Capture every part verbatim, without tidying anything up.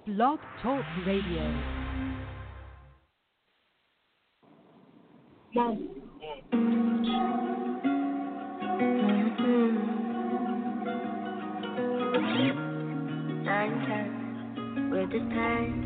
Blog Talk Radio. Mom. Nine ten with the time.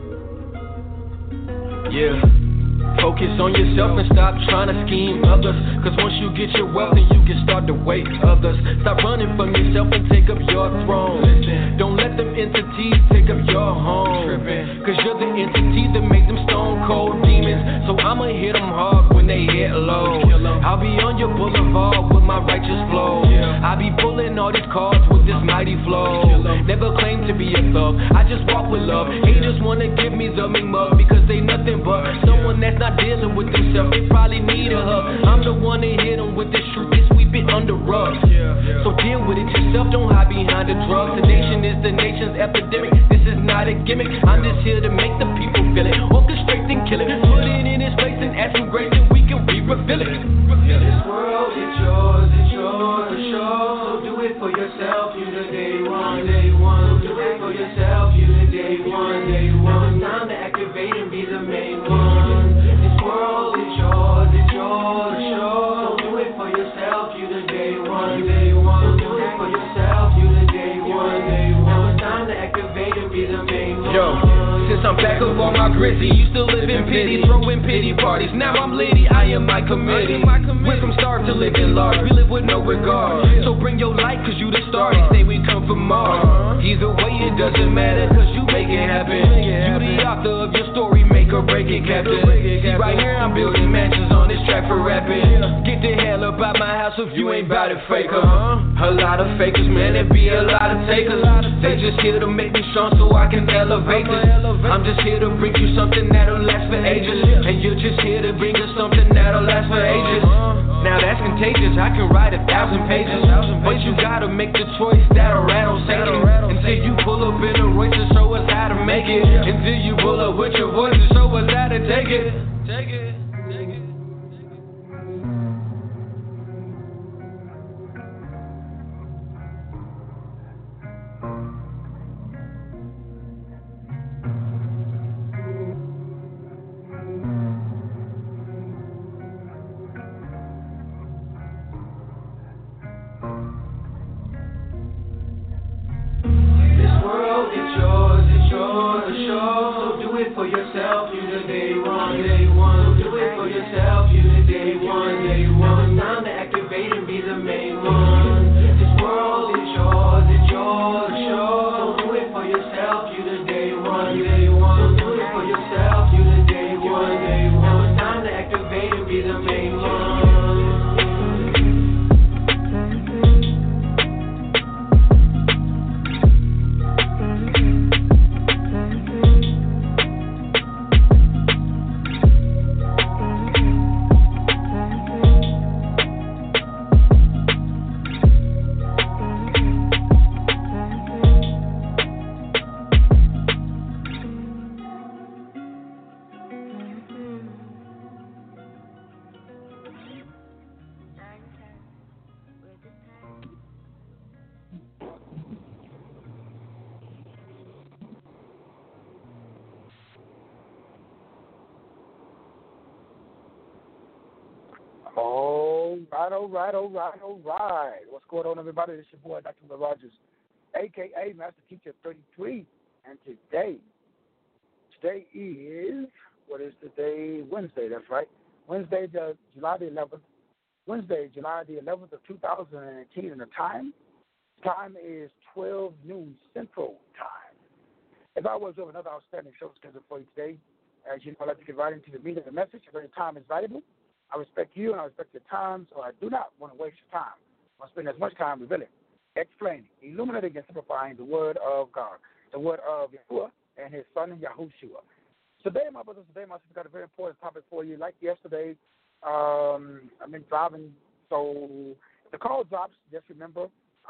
Yeah. Focus on yourself and stop trying to scheme others. Cause once you get your wealth, then you can start to wait others. Stop running from yourself and take up your throne. Don't let them entities take up your home. Cause you're the entity that make them stone cold demons. So I'ma hit them hard when they hit low. I'll be on your boulevard with my righteous flow. I be pulling all these cards with this mighty flow. Never claim to be a thug, I just walk with love. Haters wanna give me the mean mug because they nothing but someone that's not dealing with themselves. They probably need a hug. I'm the one that hit them with this truth, they sweep it under rugs. So deal with it yourself, don't hide behind the drugs. The nation is the nation's epidemic, this is not a gimmick. I'm just here to make the people feel it, orchestrate and kill it. Put it in its place and add some grace and we can re-refill it. This world is yours, it's yours, it's yours. So do it for yourself, you the day one, day one. Do it for yourself, you the day one, day one. It's time to activate and be the main one. This world is yours, it's yours, it's yours. So do it for yourself, you the day one, day one. Do it for yourself, you the day one, day one. Now it's time to activate and be the main one. Yo. Since I'm back up on my grizzly, used to live in pity, throwing pity parties. Now I'm litty, I am my committee. Went from starved to living large, we live with no regard. So bring your light, cause you the star, they say we come from Mars. Either way, it doesn't matter, cause you make it happen. You the author of your story, make or break it, Captain. See, right here I'm building mansions on this track for rapping. Get the hell up out my house if you ain't bout it, faker. A lot of fakers, man, there be a lot of takers. They just here to make me strong so I can elevate this. I'm just here to bring you something that'll last for ages. And you're just here to bring us something that'll last for ages. Now that's contagious, I can write a thousand pages. But you gotta make the choice that'll rattle Satan. Until you pull up in a Royce and show us how to make it. Until you pull up with your voice and show us how to take it. Take it. All right, all right, all right. What's going on, everybody? This is your boy, Doctor Will Rogers, a k a. Master Teacher thirty-three. And today, today is, what is today? Wednesday, that's right. Wednesday, the, July the eleventh. Wednesday, July the eleventh of two thousand eighteen. And the time? Time is twelve noon Central Time. As I was over another outstanding show scheduled for you today, as you know, I'd like to get right into the meat of the message. If any time is valuable, I respect you and I respect your time, so I do not want to waste your time. I want to spend as much time revealing, explaining, illuminating, and simplifying the word of God, the word of Yahuwah and his son, Yahushua. Today, my brothers, today, my sister, got a very important topic for you. Like yesterday, um, I've been driving, so if the call drops, just remember,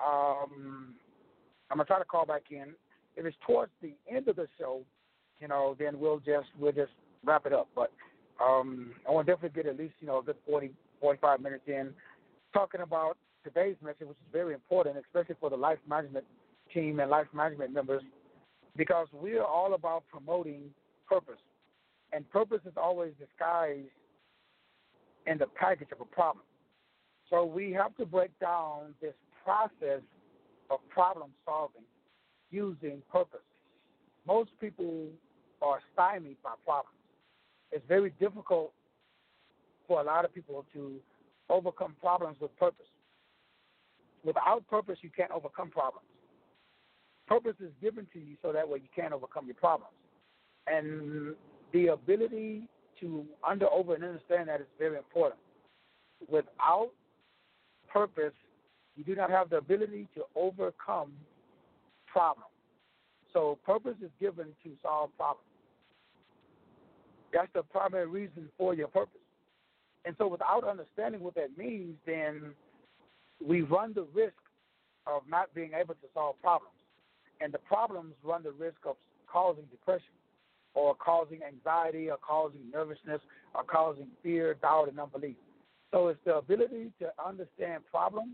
um, I'm going to try to call back in. If it's towards the end of the show, you know, then we'll just, we'll just wrap it up. But Um, I want to definitely get at least, you know, a good forty, forty-five minutes in talking about today's message, which is very important, especially for the life management team and life management members because we're all about promoting purpose. And purpose is always disguised in the package of a problem. So we have to break down this process of problem solving using purpose. Most people are stymied by problems. It's very difficult for a lot of people to overcome problems with purpose. Without purpose, you can't overcome problems. Purpose is given to you so that way you can overcome your problems. And the ability to under, over, and understand that is very important. Without purpose, you do not have the ability to overcome problems. So purpose is given to solve problems. That's the primary reason for your purpose. And so without understanding what that means, then we run the risk of not being able to solve problems. And the problems run the risk of causing depression or causing anxiety or causing nervousness or causing fear, doubt, and unbelief. So it's the ability to understand problems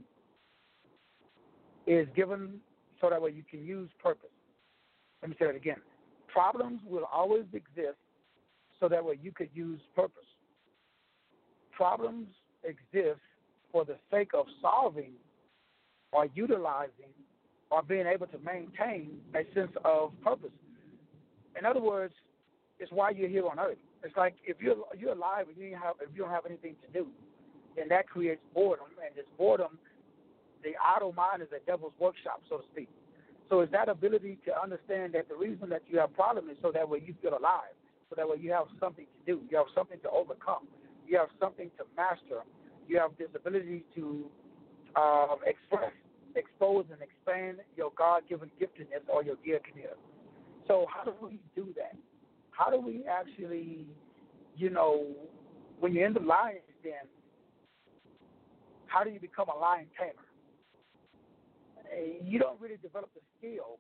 is given so that way you can use purpose. Let me say it again. Problems will always exist so that way you could use purpose. Problems exist for the sake of solving or utilizing or being able to maintain a sense of purpose. In other words, it's why you're here on earth. It's like if you're you're alive and you don't have if you don't have anything to do, then that creates boredom, and this boredom, the idle mind is a devil's workshop, so to speak. So it's that ability to understand that the reason that you have problems is so that way you feel alive, so that way you have something to do, you have something to overcome, you have something to master, you have this ability to uh, express, expose, and expand your God-given giftedness or your giftedness. So how do we do that? How do we actually, you know, when you're in the lion's den, how do you become a lion tamer? You don't really develop the skill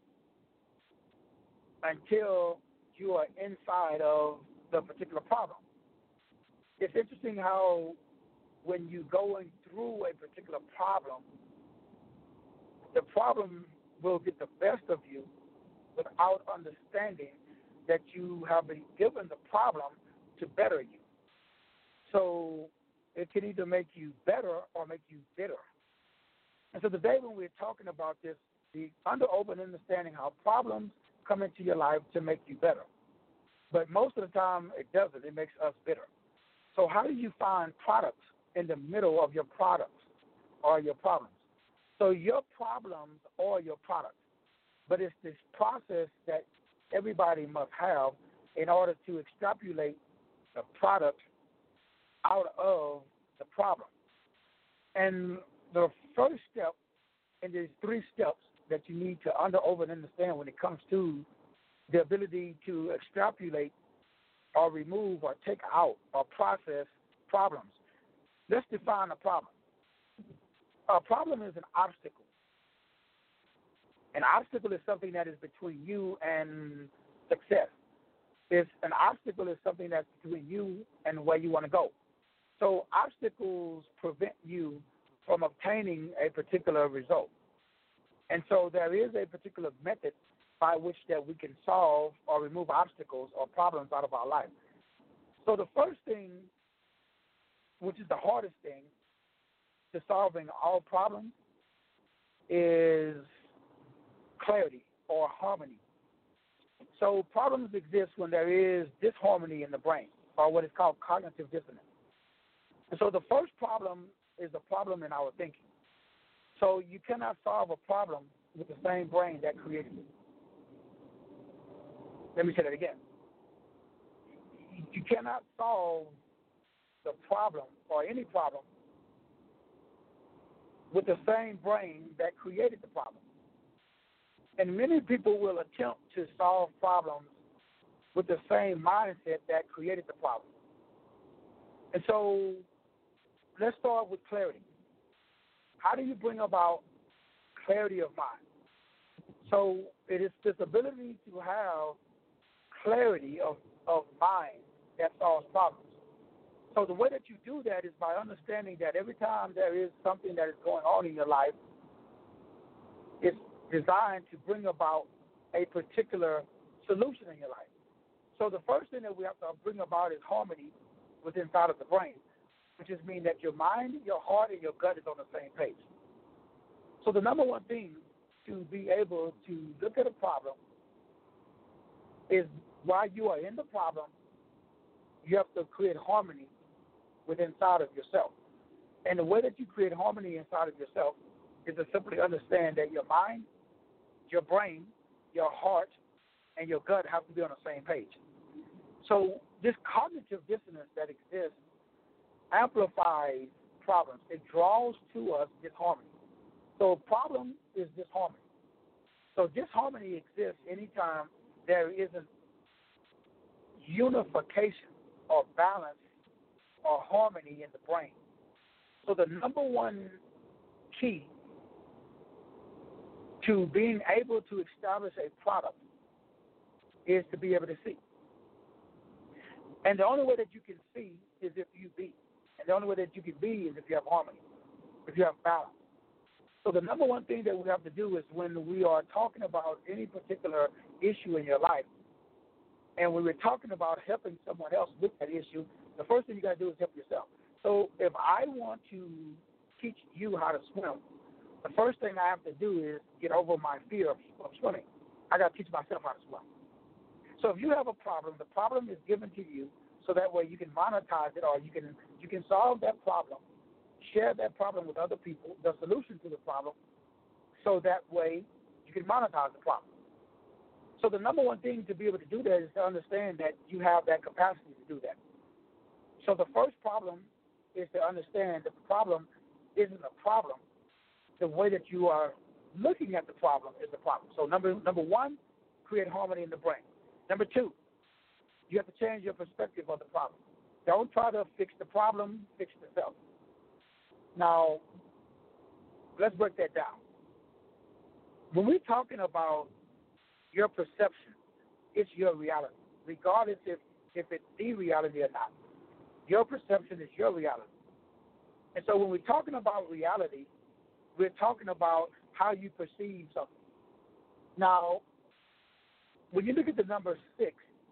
until you are inside of the particular problem. It's interesting how when you're going through a particular problem, the problem will get the best of you without understanding that you have been given the problem to better you. So it can either make you better or make you bitter. And so today when we're talking about this, the under open understanding how problems come into your life to make you better. But most of the time it doesn't. It makes us bitter. So how do you find products in the middle of your products or your problems? So your problems are your products. But it's this process that everybody must have in order to extrapolate the product out of the problem. And the first step in these three steps that you need to under, over, and understand when it comes to the ability to extrapolate or remove or take out or process problems. Let's define a problem. A problem is an obstacle. An obstacle is something that is between you and success. It's, an obstacle is something that's between you and where you want to go. So obstacles prevent you from obtaining a particular result. And so there is a particular method by which that we can solve or remove obstacles or problems out of our life. So the first thing, which is the hardest thing to solving all problems, is clarity or harmony. So problems exist when there is disharmony in the brain, or what is called cognitive dissonance. And so the first problem is a problem in our thinking. So you cannot solve a problem with the same brain that created it. Let me say that again. You cannot solve the problem or any problem with the same brain that created the problem. And many people will attempt to solve problems with the same mindset that created the problem. And so let's start with clarity. How do you bring about clarity of mind? So it is this ability to have clarity of, of mind that solves problems. So the way that you do that is by understanding that every time there is something that is going on in your life, it's designed to bring about a particular solution in your life. So the first thing that we have to bring about is harmony within inside of the brain, which just means that your mind, your heart, and your gut is on the same page. So the number one thing to be able to look at a problem is while you are in the problem, you have to create harmony within inside of yourself. And the way that you create harmony inside of yourself is to simply understand that your mind, your brain, your heart, and your gut have to be on the same page. So this cognitive dissonance that exists amplifies problems. It draws to us disharmony. So problem is disharmony. So disharmony exists anytime there isn't unification or balance or harmony in the brain. So the number one key to being able to establish a product is to be able to see. And the only way that you can see is if you be. And the only way that you can be is if you have harmony, if you have balance. So the number one thing that we have to do is when we are talking about any particular issue in your life, and when we're talking about helping someone else with that issue, the first thing you got to do is help yourself. So if I want to teach you how to swim, the first thing I have to do is get over my fear of, of swimming. I got to teach myself how to swim. So if you have a problem, the problem is given to you so that way you can monetize it, or you can you can solve that problem, share that problem with other people, the solution to the problem, so that way you can monetize the problem. So the number one thing to be able to do that is to understand that you have that capacity to do that. So the first problem is to understand that the problem isn't a problem. The way that you are looking at the problem is the problem. So number number one, create harmony in the brain. Number two, you have to change your perspective of the problem. Don't try to fix the problem, fix yourself. Now, let's break that down. When we're talking about your perception, it's your reality, regardless if, if it's the reality or not. Your perception is your reality. And so when we're talking about reality, we're talking about how you perceive something. Now, when you look at the number six,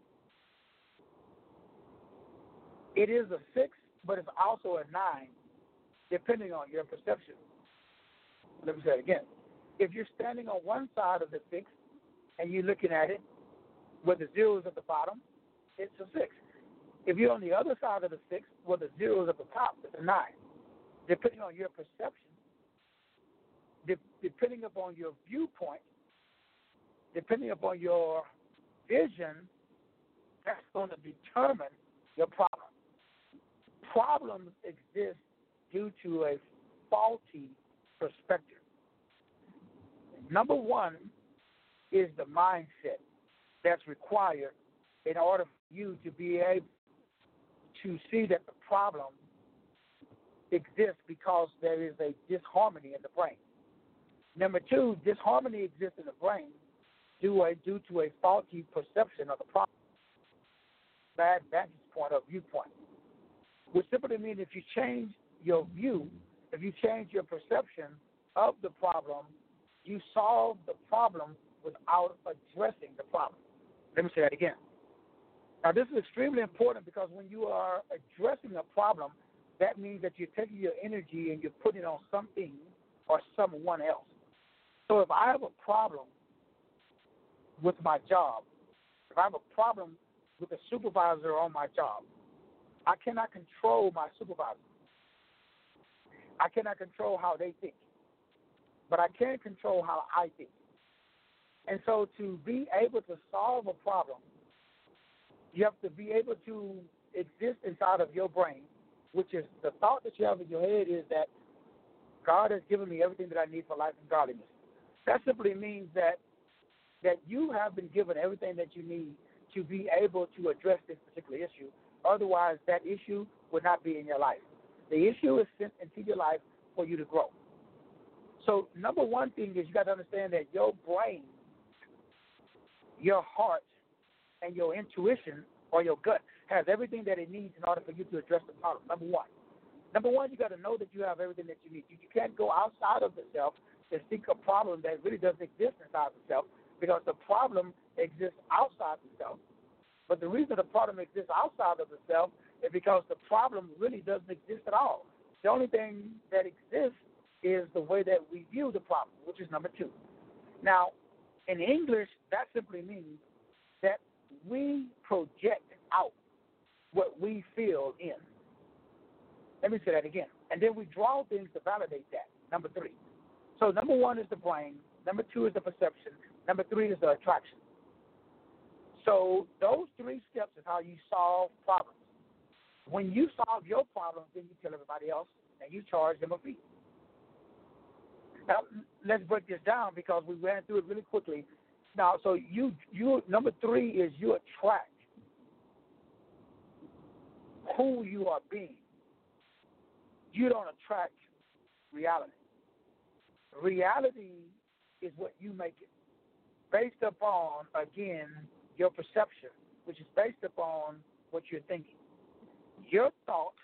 it is a six, but it's also a nine, depending on your perception. Let me say it again. If you're standing on one side of the six and you're looking at it where the zero is at the bottom, it's a six. If you're on the other side of the six where the zero is at the top, it's a nine. Depending on your perception, de- depending upon your viewpoint, depending upon your vision, that's going to determine your problem. Problems exist due to a faulty perspective. Number one is the mindset that's required in order for you to be able to see that the problem exists because there is a disharmony in the brain. Number two, disharmony exists in the brain due, a, due to a faulty perception of the problem, bad vantage point or viewpoint, which simply means if you change your view, if you change your perception of the problem, you solve the problem without addressing the problem. Let me say that again. Now, this is extremely important because when you are addressing a problem, that means that you're taking your energy and you're putting it on something or someone else. So if I have a problem with my job, if I have a problem with a supervisor on my job, I cannot control my supervisor. I cannot control how they think, but I can control how I think. And so to be able to solve a problem, you have to be able to exist inside of your brain, which is the thought that you have in your head is that God has given me everything that I need for life and godliness. That simply means that that you have been given everything that you need to be able to address this particular issue. Otherwise, that issue would not be in your life. The issue is sent into your life for you to grow. So number one thing is you got to understand that your brain, your heart, and your intuition or your gut has everything that it needs in order for you to address the problem, number one. Number one, you got to know that you have everything that you need. You, you can't go outside of the self and seek a problem that really doesn't exist inside the self because the problem exists outside the self. But the reason the problem exists outside of the self is because the problem really doesn't exist at all. The only thing that exists is the way that we view the problem, which is number two. Now, in English, that simply means that we project out what we feel in. Let me say that again. And then we draw things to validate that, number three. So number one is the brain. Number two is the perception. Number three is the attraction. So those three steps is how you solve problems. When you solve your problems, then you tell everybody else, and you charge them a fee. Now, let's break this down because we ran through it really quickly. Now, so you, you number three is you attract who you are being. You don't attract reality. Reality is what you make it, based upon, again, your perception, which is based upon what you're thinking. Your thought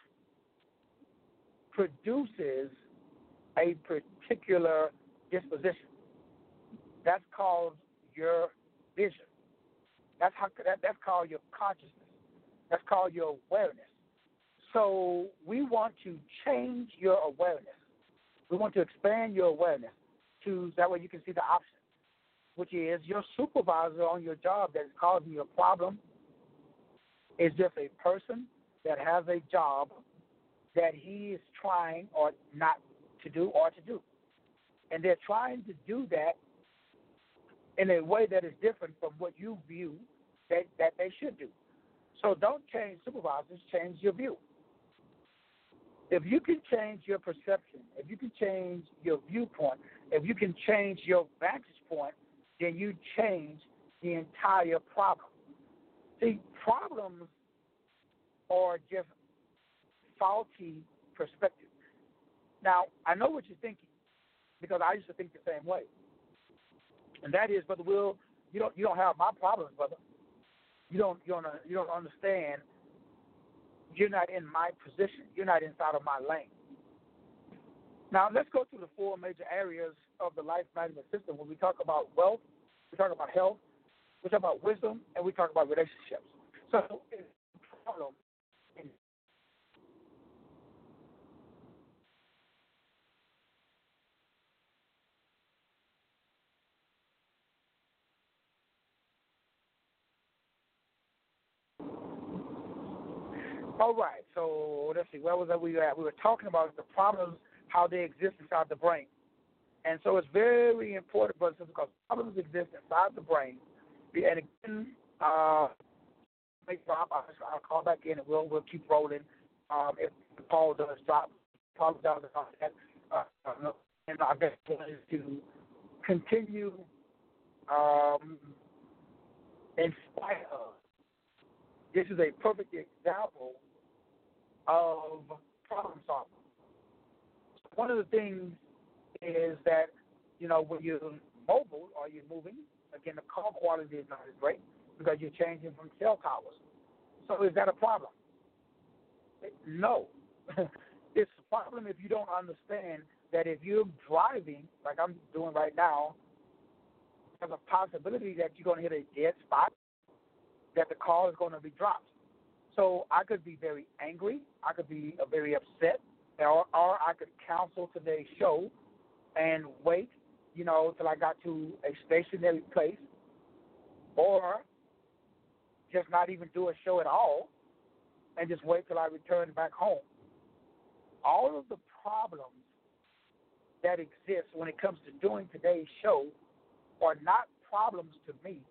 produces a particular disposition. That's called your vision. That's how that, that's called your consciousness. That's called your awareness. So we want to change your awareness. We want to expand your awareness to that way you can see the option, which is your supervisor on your job that is causing you a problem is just a person that has a job that he is trying or not to do or to do. And they're trying to do that in a way that is different from what you view that, that they should do. So don't change supervisors, change your view. If you can change your perception, if you can change your viewpoint, if you can change your vantage point, then you change the entire problem. See, problems are just faulty perspective. Now, I know what you're thinking because I used to think the same way. And that is, Brother Will, you don't you don't have my problems, brother. You don't you don't you don't understand. You're not in my position. You're not inside of my lane. Now, let's go through the four major areas of the life management system. When we talk about wealth, we talk about health, we talk about wisdom, and we talk about relationships. So, it's a problem. All right, so let's see, where was that we were at? We were talking about the problems, how they exist inside the brain. And so it's very important, brothers and sisters, because problems exist inside the brain. And again, uh, make drop, I'll, I'll call back in and we'll, we'll keep rolling. Um, if the call does drop, apologize about that. Uh, uh, and I guess is to continue um, in spite of. This is a perfect example of problem solving. One of the things is that, you know, when you're mobile or you're moving, again, the call quality is not as great because you're changing from cell towers. So is that a problem? No. It's a problem if you don't understand that if you're driving, like I'm doing right now, there's a possibility that you're going to hit a dead spot, that the call is going to be dropped. So I could be very angry, I could be uh, very upset, or, or I could cancel today's show and wait, you know, till I got to a stationary place, or just not even do a show at all and just wait till I return back home. All of the problems that exist when it comes to doing today's show are not problems to me,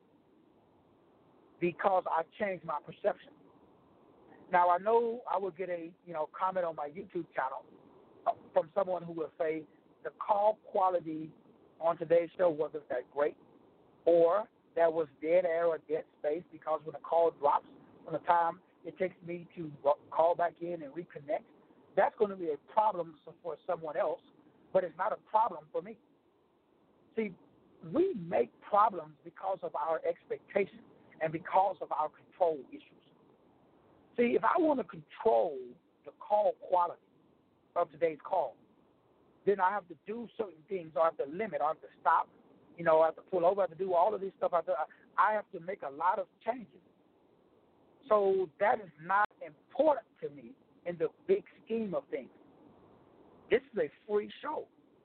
because I've changed my perception. Now, I know I will get a you know comment on my YouTube channel from someone who will say the call quality on today's show wasn't that great, or there was dead air or dead space because when the call drops, from the time it takes me to call back in and reconnect, that's going to be a problem for someone else, but it's not a problem for me. See, we make problems because of our expectations and because of our control issues. See, if I want to control the call quality of today's call, then I have to do certain things, or I have to limit, or I have to stop, You know, I have to pull over, I have to do all of this stuff. I have to, I have to make a lot of changes. So that is not important to me in the big scheme of things. This is a free show.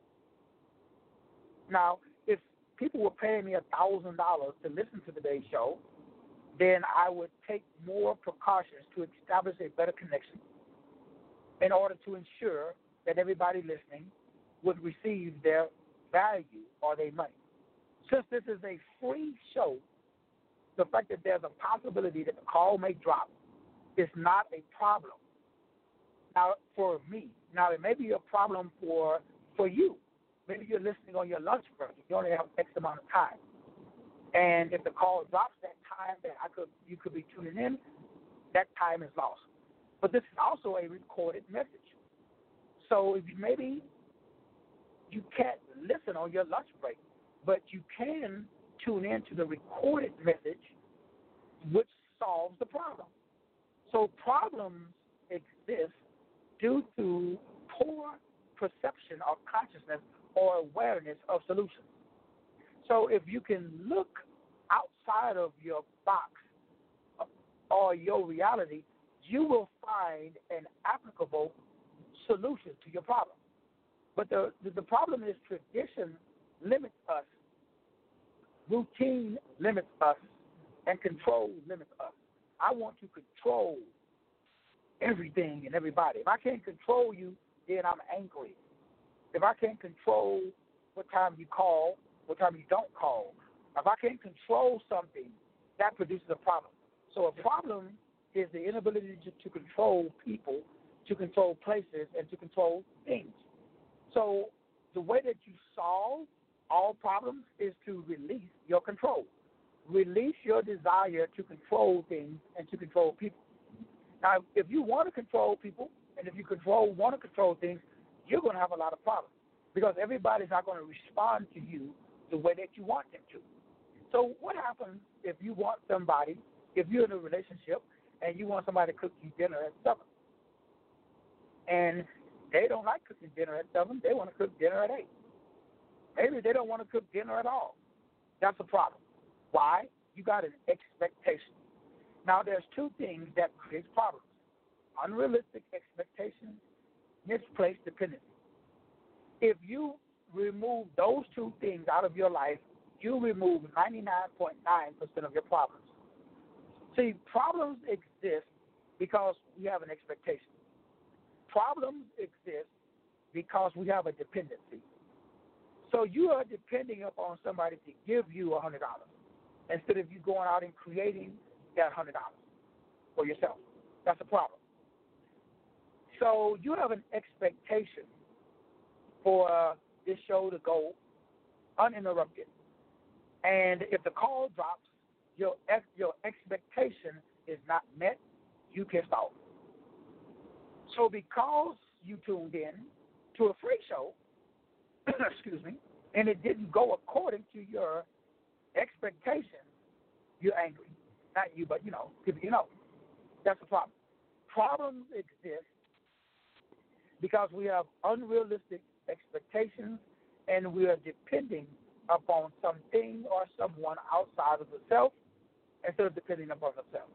Now, if people were paying me a thousand dollars to listen to today's show, then I would take more precautions to establish a better connection in order to ensure that everybody listening would receive their value or their money. Since this is a free show, the fact that there's a possibility that the call may drop is not a problem. Now, for me, now it may be a problem for for you. Maybe you're listening on your lunch break. You only have X amount of time. And if the call drops that time that I could you could be tuning in, that time is lost. But this is also a recorded message. So if you, maybe you can't listen on your lunch break, but you can tune in to the recorded message, which solves the problem. So problems exist due to poor perception of consciousness or awareness of solutions. So if you can look outside of your box or your reality, you will find an applicable solution to your problem. But the, the, the problem is tradition limits us, routine limits us, and control limits us. I want to control everything and everybody. If I can't control you, then I'm angry. If I can't control what time you call, what time you don't call, if I can't control something, that produces a problem. So a problem is the inability to, to control people, to control places, and to control things. So the way that you solve all problems is to release your control. Release your desire to control things and to control people. Now, if you want to control people, and if you control want to control things, you're going to have a lot of problems because everybody's not going to respond to you the way that you want them to. So what happens if you want somebody, if you're in a relationship and you want somebody to cook you dinner at seven, and they don't like cooking dinner at seven, they want to cook dinner at eight. Maybe they don't want to cook dinner at all. That's a problem. Why? You got an expectation. Now, there's two things that create problems: unrealistic expectations, misplaced dependency. If you remove those two things out of your life, you remove ninety-nine point nine percent of your problems. See, problems exist because we have an expectation. Problems exist because we have a dependency. So you are depending upon somebody to give you one hundred dollars instead of you going out and creating that one hundred dollars for yourself. That's a problem. So you have an expectation for uh, this show to go uninterrupted. And if the call drops, your ex- your expectation is not met, you pissed off. So because you tuned in to a free show, excuse me, and it didn't go according to your expectations, you're angry. Not you, but, you know, people you know. That's the problem. Problems exist because we have unrealistic expectations and we are depending upon something or someone outside of the self instead of depending upon the self.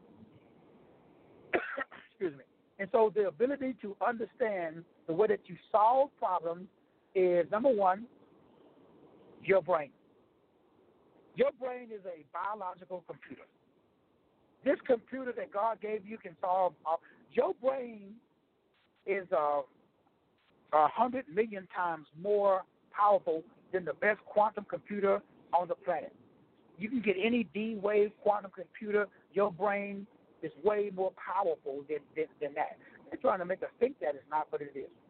Excuse me. And so the ability to understand the way that you solve problems is, number one, your brain. Your brain is a biological computer. This computer that God gave you can solve. Uh, your brain is a uh, hundred million times more powerful than the best quantum computer on the planet. You can get any D-wave quantum computer. Your brain is way more powerful than, than, than that. They're trying to make us think that it's not, but it is.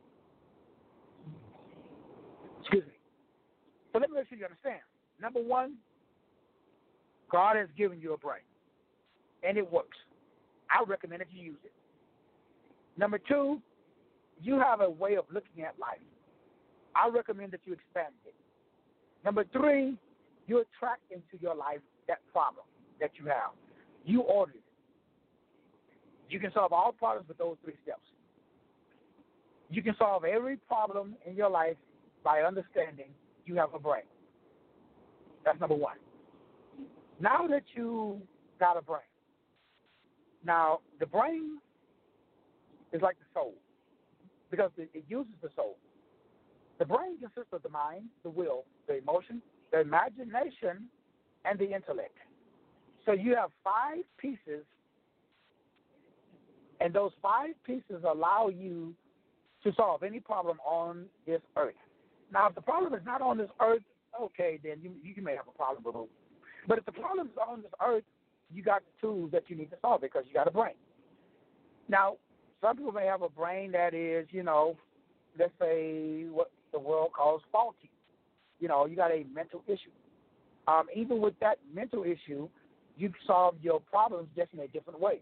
Excuse me. So let me make sure you understand. Number one, God has given you a brain, and it works. I recommend that you use it. Number two, you have a way of looking at life. I recommend that you expand it. Number three, you attract into your life that problem that you have. You ordered it. You can solve all problems with those three steps. You can solve every problem in your life by understanding you have a brain. That's number one. Now that you got a brain, now the brain is like the soul because it, it uses the soul. The brain consists of the mind, the will, the emotion, the imagination, and the intellect. So you have five pieces, and those five pieces allow you to solve any problem on this earth. Now, if the problem is not on this earth, okay, then you, you may have a problem with it. But if the problem is on this earth, you got the tools that you need to solve it because you got a brain. Now, some people may have a brain that is, you know, let's say what the world calls faulty. You know, you got a mental issue. Um, even with that mental issue, you solve your problems just in a different way.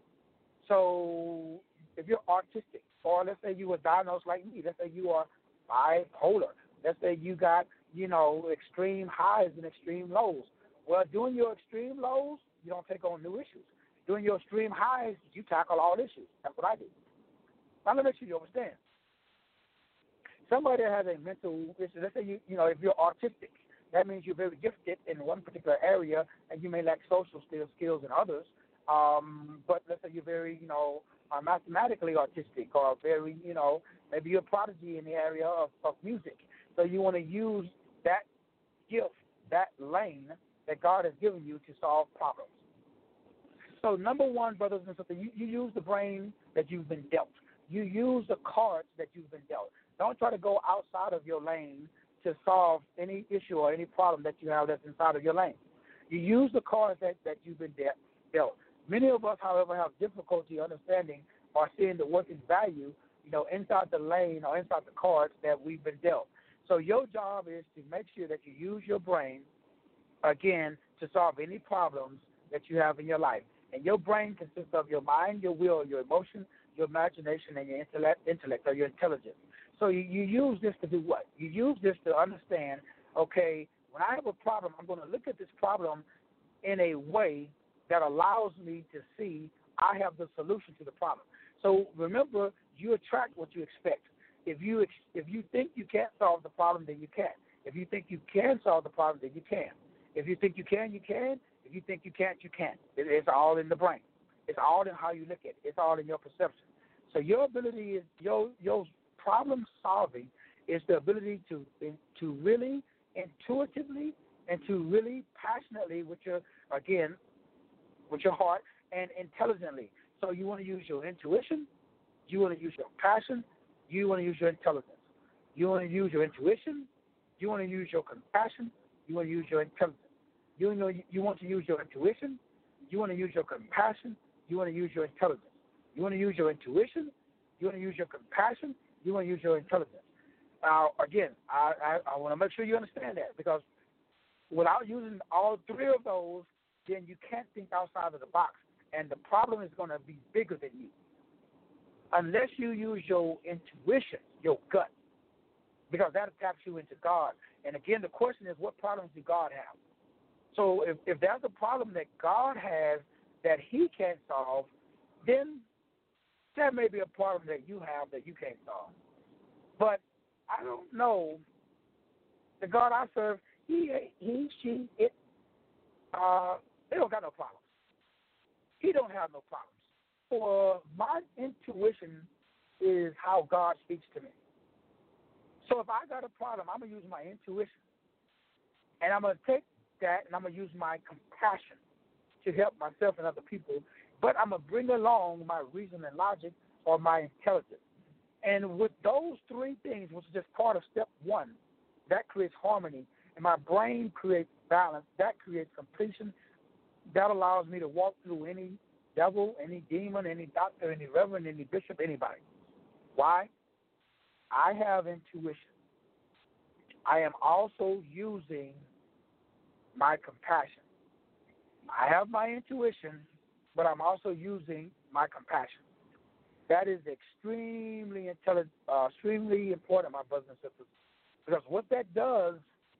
So if you're autistic, or let's say you were diagnosed like me, let's say you are bipolar, let's say you got, you know, extreme highs and extreme lows. Well, during your extreme lows, you don't take on new issues. During your extreme highs, you tackle all issues. That's what I do. Now, let me make sure you understand. Somebody that has a mental issue, let's say you, you know, if you're autistic, that means you're very gifted in one particular area, and you may lack social skills, skills in others. Um, but let's say you're very, you know, uh, mathematically autistic, or very, you know, maybe you're a prodigy in the area of, of music. So you want to use that gift, that lane that God has given you to solve problems. So number one, brothers and sisters, you, you use the brain that you've been dealt. You use the cards that you've been dealt. Don't try to go outside of your lane to solve any issue or any problem that you have that's inside of your lane. You use the cards that, that you've been de- dealt. Many of us, however, have difficulty understanding or seeing the working value, you know, inside the lane or inside the cards that we've been dealt. So your job is to make sure that you use your brain, again, to solve any problems that you have in your life. And your brain consists of your mind, your will, your emotion, your imagination, and your intellect, intellect or your intelligence. So you, you use this to do what? You use this to understand, okay, when I have a problem, I'm going to look at this problem in a way that allows me to see I have the solution to the problem. So remember, you attract what you expect. If you ex- if you think you can't solve the problem, then you can. If you think you can solve the problem, then you can. If you think you can, you can. If you think you can't, you can't. It, it's all in the brain. It's all in how you look at it. It's all in your perception. So your ability is your your problem solving is the ability to to really intuitively and to really passionately with your again with your heart and intelligently. So you want to use your intuition, you want to use your passion, you want to use your intelligence. You want to use your intuition, you want to use your compassion, you want to use your intelligence. You know you want to use your intuition, you want to use your compassion, you want to use your intelligence. You want to use your intuition, you want to use your compassion, you want to use your intelligence. Now, again, I, I, I want to make sure you understand that, because without using all three of those, then you can't think outside of the box, and the problem is going to be bigger than you. Unless you use your intuition, your gut, because that attacks you into God. And again, the question is, what problems does God have? So if, if there's a problem that God has that he can't solve, then that may be a problem that you have that you can't solve. But I don't know. The God I serve, he, he, she, it, uh, they don't got no problems. He don't have no problems. For my intuition is how God speaks to me. So if I got a problem, I'm going to use my intuition. And I'm going to take that and I'm going to use my compassion to help myself and other people. But I'm going to bring along my reason and logic or my intelligence. And with those three things, which is just part of step one, that creates harmony. And my brain creates balance. That creates completion. That allows me to walk through any devil, any demon, any doctor, any reverend, any bishop, anybody. Why? I have intuition. I am also using my compassion. I have my intuition, but I'm also using my compassion. That is extremely intelligent, uh, extremely important, my brothers and sisters, because what that does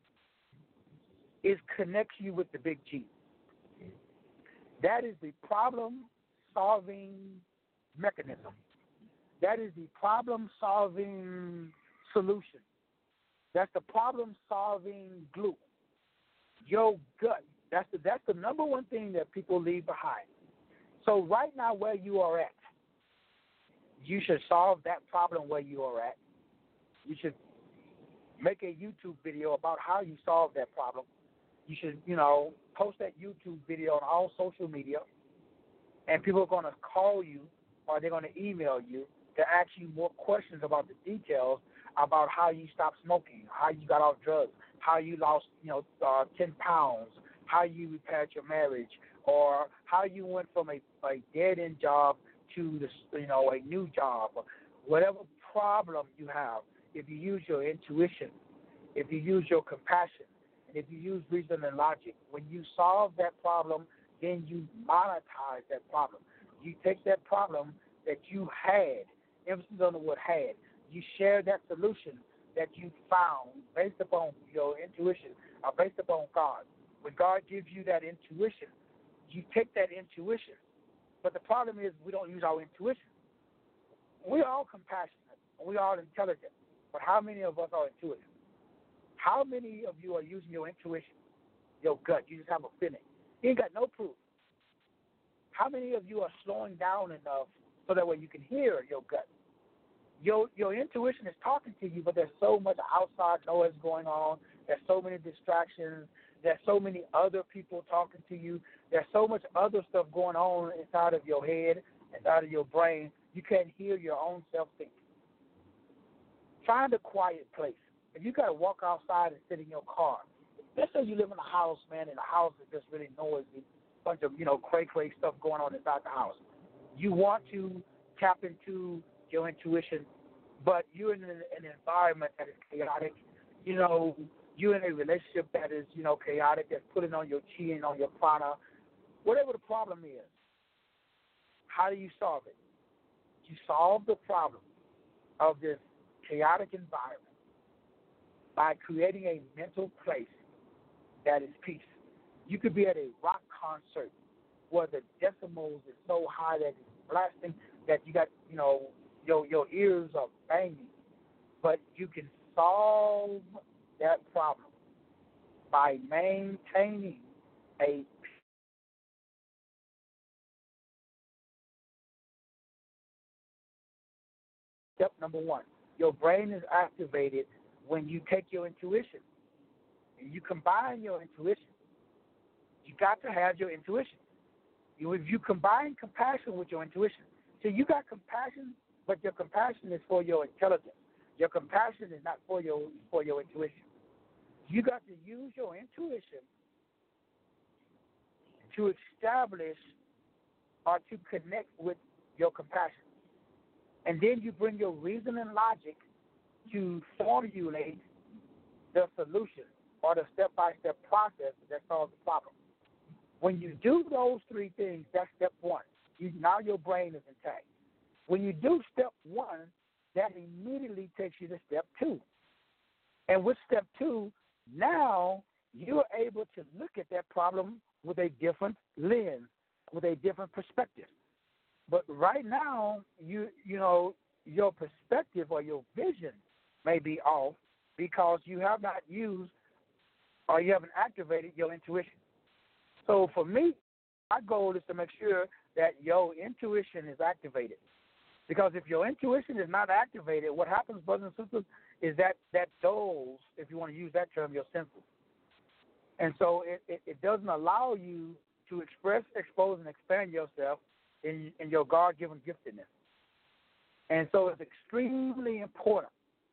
is connects you with the big G. That is the problem-solving mechanism. That is the problem-solving solution. That's the problem-solving glue. your gut. That's the that's the number one thing that people leave behind. So right now, where you are at, you should solve that problem where you are at. You should make a YouTube video about how you solve that problem. You should, you know, post that YouTube video on all social media, and people are going to call you or they're going to email you to ask you more questions about the details about how you stopped smoking, how you got off drugs, how you lost, you know, uh, ten pounds, how you repaired your marriage, or how you went from a, a dead-end job to, the, you know, a new job. Whatever problem you have, if you use your intuition, if you use your compassion, and if you use reason and logic, when you solve that problem, then you monetize that problem. You take that problem that you had, emphasis on the word had, you share that solution that you found based upon your intuition or based upon God. When God gives you that intuition, you take that intuition. But the problem is we don't use our intuition. We're all compassionate. We're all intelligent. But how many of us are intuitive? How many of you are using your intuition, your gut? You just have a feeling. You ain't got no proof. How many of you are slowing down enough so that way you can hear your gut? Your your intuition is talking to you, but there's so much outside noise going on. There's so many distractions. There's so many other people talking to you. There's so much other stuff going on inside of your head, inside of your brain. You can't hear your own self think. Find a quiet place. If you got to walk outside and sit in your car, let's say you live in a house, man, and the house is just really noisy, bunch of, you know, cray-cray stuff going on inside the house. You want to tap into your intuition, but you're in an, an environment that is chaotic. You know, you're in a relationship that is, you know, chaotic, that's putting on your chi and on your prana. Whatever the problem is, how do you solve it? You solve the problem of this chaotic environment by creating a mental place that is peace. You could be at a rock concert where the decibels is so high that it's blasting that you got, you know, your your ears are banging. But you can solve that problem by maintaining a step number one. Your brain is activated when you take your intuition and you combine your intuition. You got to have your intuition. You, if you combine compassion with your intuition, so you got compassion, but your compassion is for your intelligence. Your compassion is not for your for your intuition. You got to use your intuition to establish or to connect with your compassion. And then you bring your reason and logic to formulate the solution or the step-by-step process that solves the problem. When you do those three things, that's step one. You, now your brain is intact. When you do step one, that immediately takes you to step two. And with step two, now you're able to look at that problem with a different lens, with a different perspective. But right now, you you know, your perspective or your vision may be off because you have not used or you haven't activated your intuition. So for me, my goal is to make sure that your intuition is activated. Because if your intuition is not activated, what happens, brothers and sisters, is that that dulls, if you want to use that term, your senses. And so it, it, it doesn't allow you to express, expose, and expand yourself in, in your God-given giftedness. And so it's extremely important.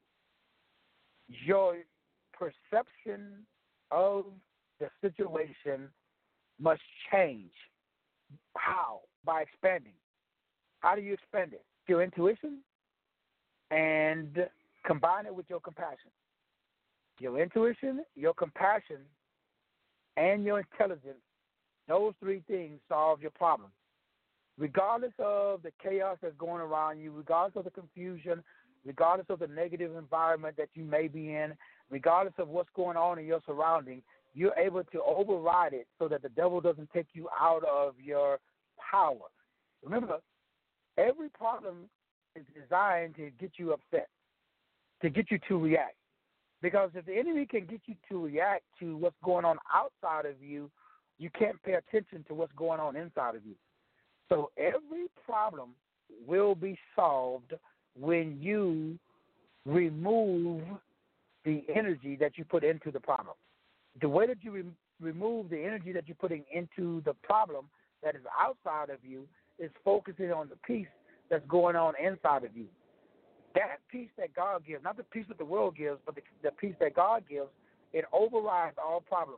Your perception of the situation must change. How? By expanding. How do you expand it? Your intuition and combine it with your compassion. Your intuition, your compassion, and your intelligence, those three things solve your problem. Regardless of the chaos that's going around you, regardless of the confusion, regardless of the negative environment that you may be in, regardless of what's going on in your surroundings, you're able to override it so that the devil doesn't take you out of your power. Remember, every problem is designed to get you upset, to get you to react. Because if the enemy can get you to react to what's going on outside of you, you can't pay attention to what's going on inside of you. So every problem will be solved when you remove the energy that you put into the problem. The way that you re- remove the energy that you're putting into the problem that is outside of you is focusing on the peace that's going on inside of you. That peace that God gives, not the peace that the world gives, but the, the peace that God gives, it overrides all problems.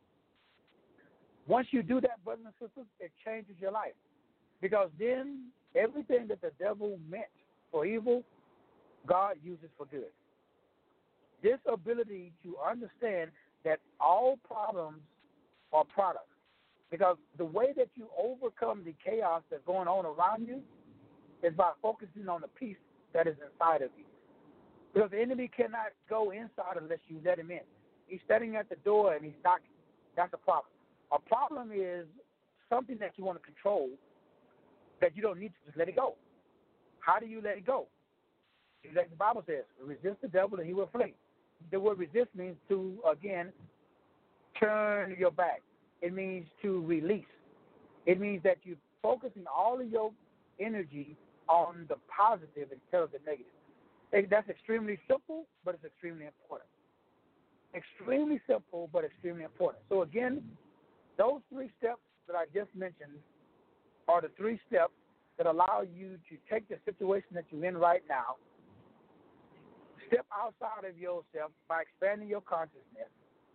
Once you do that, brothers and sisters, it changes your life. Because then everything that the devil meant for evil, God uses for good. This ability to understand that all problems are products. Because the way that you overcome the chaos that's going on around you is by focusing on the peace that is inside of you. Because the enemy cannot go inside unless you let him in. He's standing at the door and he's knocking. That's a problem. A problem is something that you want to control that you don't need to just let it go. How do you let it go? Like the Bible says, resist the devil and he will flee. The word resist means to, again, turn your back. It means to release. It means that you're focusing all of your energy on the positive instead of the negative. And that's extremely simple, but it's extremely important. Extremely simple, but extremely important. So again, those three steps that I just mentioned are the three steps that allow you to take the situation that you're in right now, step outside of yourself by expanding your consciousness,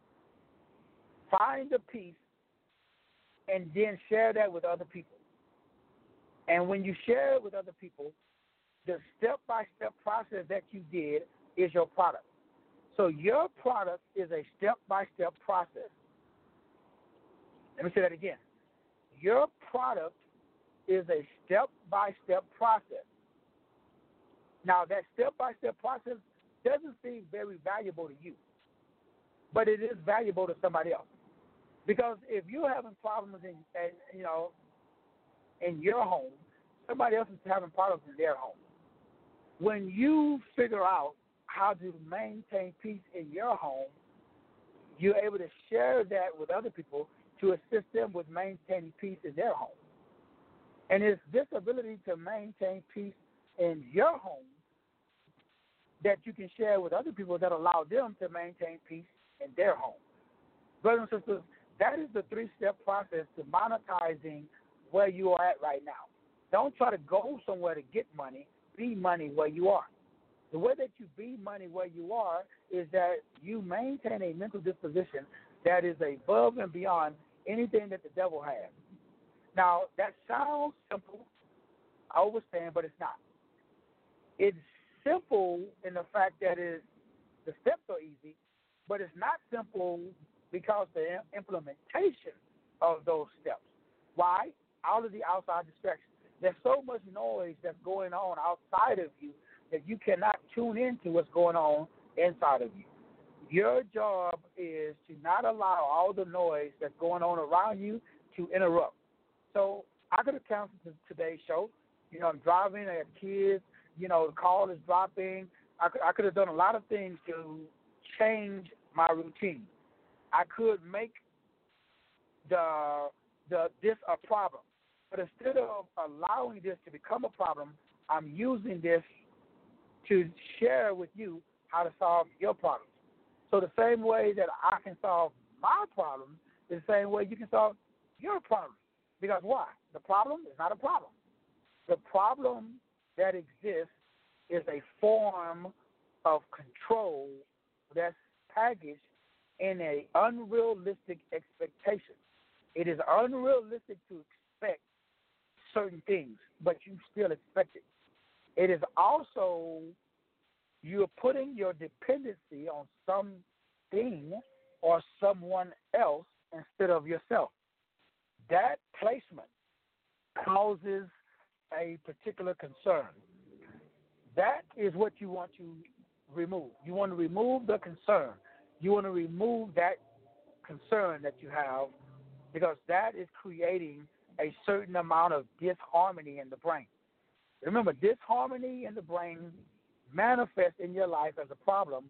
find the peace, and then share that with other people. And when you share it with other people, the step-by-step process that you did is your product. So your product is a step-by-step process. Let me say that again. Your product is a step-by-step process. Now, that step-by-step process doesn't seem very valuable to you, but it is valuable to somebody else. Because if you're having problems in, in you know, in your home, somebody else is having problems in their home. When you figure out how to maintain peace in your home, you're able to share that with other people to assist them with maintaining peace in their home. And it's this ability to maintain peace in your home that you can share with other people that allow them to maintain peace in their home. Brothers and sisters, that is the three-step process to monetizing where you are at right now. Don't try to go somewhere to get money. Be money where you are. The way that you be money where you are is that you maintain a mental disposition that is above and beyond anything that the devil has. Now, that sounds simple, I understand, but it's not. It's simple in the fact that it's, the steps are easy, but it's not simple because the implementation of those steps. Why? All of the outside distractions. There's so much noise that's going on outside of you that you cannot tune into what's going on inside of you. Your job is to not allow all the noise that's going on around you to interrupt. So I could have canceled today's show. You know, I'm driving, I have kids, you know, the call is dropping. I could, I could have done a lot of things to change my routine. I could make the the this a problem. But instead of allowing this to become a problem, I'm using this to share with you how to solve your problems. So the same way that I can solve my problems is the same way you can solve your problems. Because why? The problem is not a problem. The problem that exists is a form of control that's packaged in an unrealistic expectation. It is unrealistic to expect certain things, but you still expect it. It is also, you're putting your dependency on something or someone else instead of yourself. That placement causes a particular concern. That is what you want to remove. You want to remove the concern. You want to remove that concern that you have because that is creating a certain amount of disharmony in the brain. Remember, disharmony in the brain manifests in your life as a problem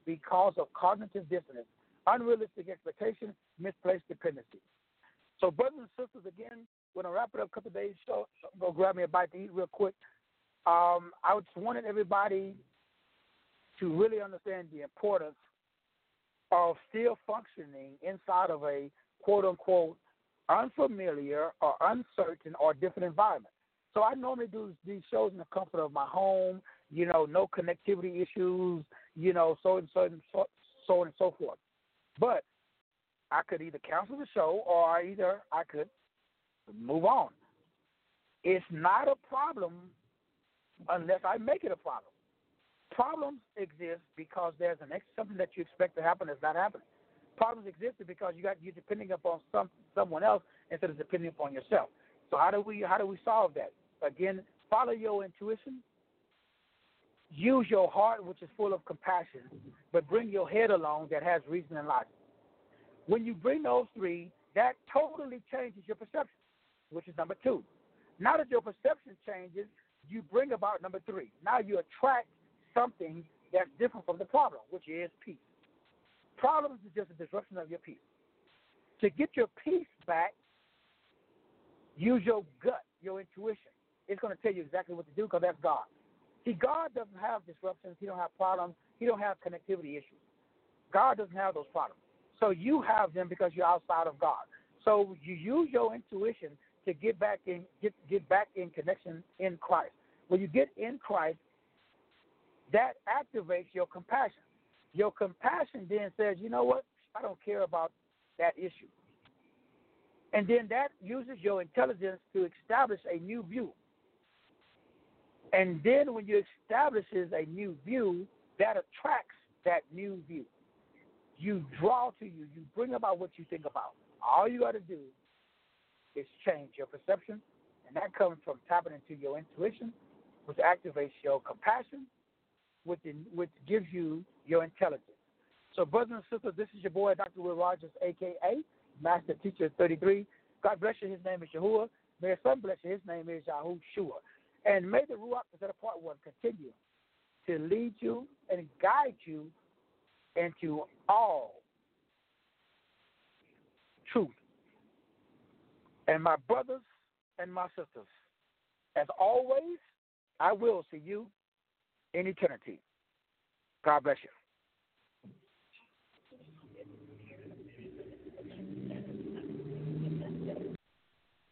because of cognitive dissonance, unrealistic expectation, misplaced dependency. So, brothers and sisters, again, when I wrap it up a couple of days, so go grab me a bite to eat real quick. Um, I just wanted everybody to really understand the importance of still functioning inside of a quote-unquote unfamiliar or uncertain or different environment. So I normally do these shows in the comfort of my home, you know, no connectivity issues, you know, so and so and so, so on and so forth. But I could either cancel the show or either I could move on. It's not a problem unless I make it a problem. Problems exist because there's an ex- something that you expect to happen that's not happening. Problems exist because you got you're depending upon some someone else instead of depending upon yourself. So how do we how do we solve that? Again, follow your intuition. Use your heart, which is full of compassion, but bring your head along that has reason and logic. When you bring those three, that totally changes your perception, which is number two. Now that your perception changes, you bring about number three. Now you attract something that's different from the problem, which is peace. Problems is just a disruption of your peace. To get your peace back, use your gut, your intuition. It's going to tell you exactly what to do because that's God. See, God doesn't have disruptions. He don't have problems. He don't have connectivity issues. God doesn't have those problems. So you have them because you're outside of God. So you use your intuition to get back in, get get back in connection in Christ. When you get in Christ, that activates your compassion. Your compassion then says, you know what? I don't care about that issue. And then that uses your intelligence to establish a new view. And then when you establishes a new view, that attracts that new view. You draw to you. You bring about what you think about. All you got to do is change your perception, and that comes from tapping into your intuition, which activates your compassion, which, in, which gives you your intelligence. So, brothers and sisters, this is your boy, Doctor Will Rogers, a k a. Master Teacher thirty-three. God bless you. His name is Yahuwah. May his son bless you. His name is Yahushua. And may the Ruach Paset Part one continue to lead you and guide you into all truth. And my brothers and my sisters, as always, I will see you in eternity. God bless you.